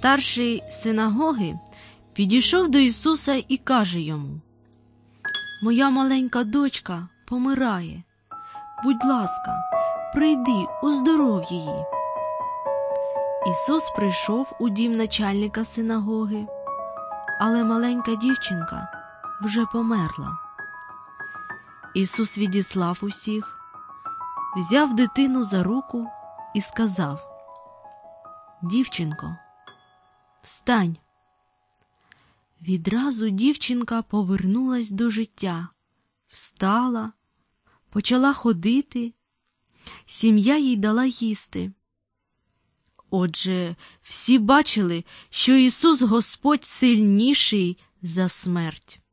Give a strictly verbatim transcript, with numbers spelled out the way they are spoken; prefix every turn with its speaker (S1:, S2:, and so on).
S1: Старший синагоги підійшов до Ісуса і каже йому: «Моя маленька дочка помирає. Будь ласка, прийди, оздоров її». Ісус прийшов у дім начальника синагоги, але маленька дівчинка вже померла. Ісус відіслав усіх, взяв дитину за руку і сказав: «Дівчинко, встань». Відразу дівчинка повернулась до життя, встала, почала ходити, сім'я їй дала їсти. Отже, всі бачили, що Ісус Господь сильніший за смерть.